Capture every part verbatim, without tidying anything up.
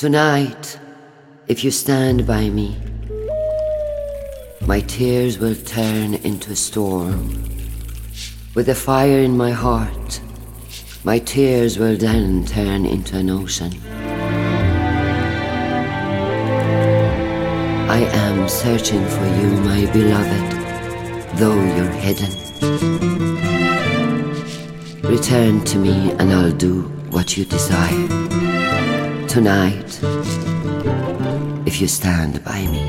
Tonight, if you stand by me, my tears will turn into storm. With a fire in my heart, my tears will then turn into an ocean. I am searching for you, my beloved, though you're hidden. Return to me and I'll do what you desire. Tonight, if you stand by me.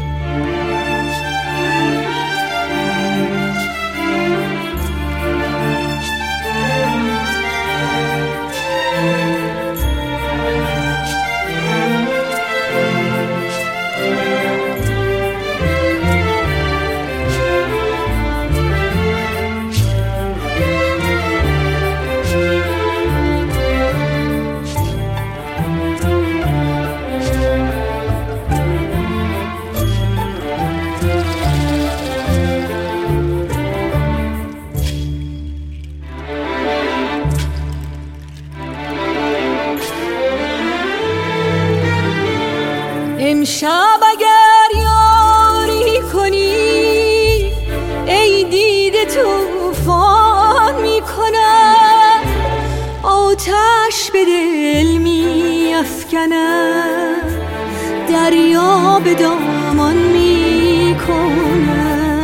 امشب اگر یاری کنی ای دیده طوفان میکنم، آتش به دل میافکنم، دریا به دامان میکنم.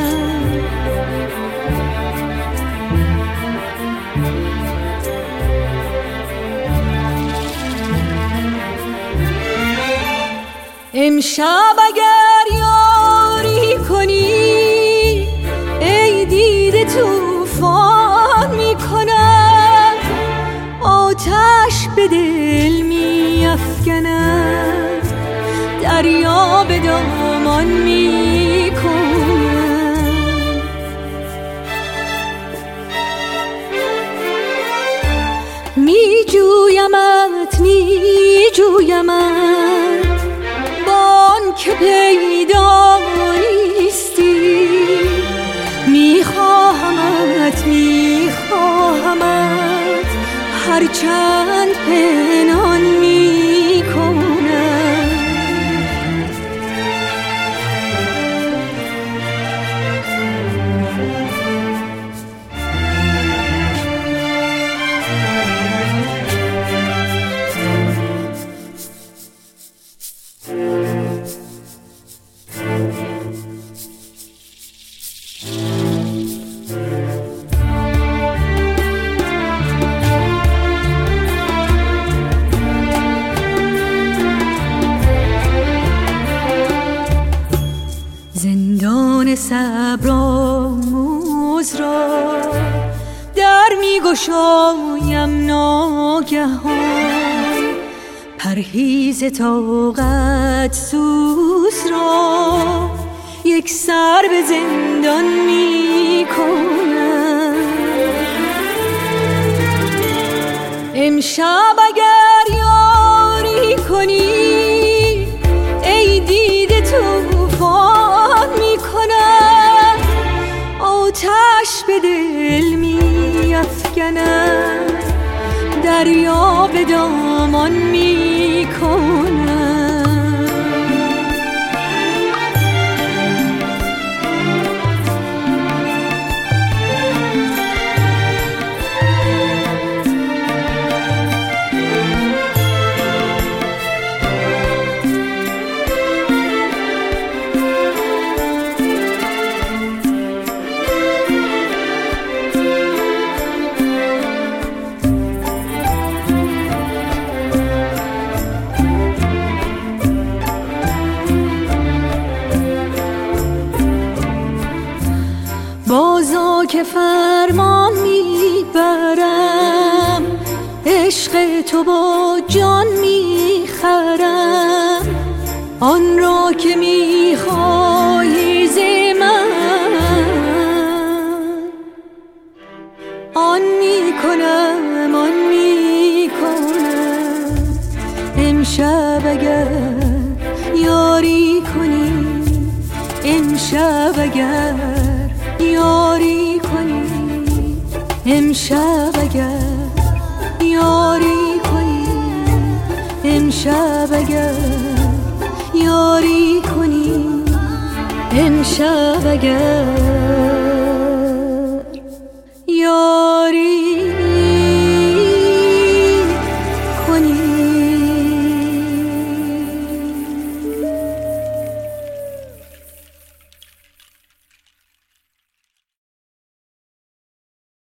امشب اگر یاری کنی ای دیده طوفان میکنم، آتش به دل میافکنم، دریا به دامان میکنم. میجویمت میجویمت بان که پیدا نیستی، میخواهمت میخواهمت هرچند پنهان میکنم. زندان صبرآموز را در میگشایم ناگهان، پرهیز طاقت سوز را یک سر به زندان میکنم. امشب اگر یاری کنی ای دیده طوفان میکنم، آتش به دل میافکنم، دریا به دامان میکنم. بازا که فرمان میبرم، عشق تو با جان میخرم، آن را که میخواهی ز من آن میکنم آن میکنم. امشب اگر یاری کنی، امشب اگر یاری کنی، امشب اگر یاری کنی، امشب اگر امشب اگر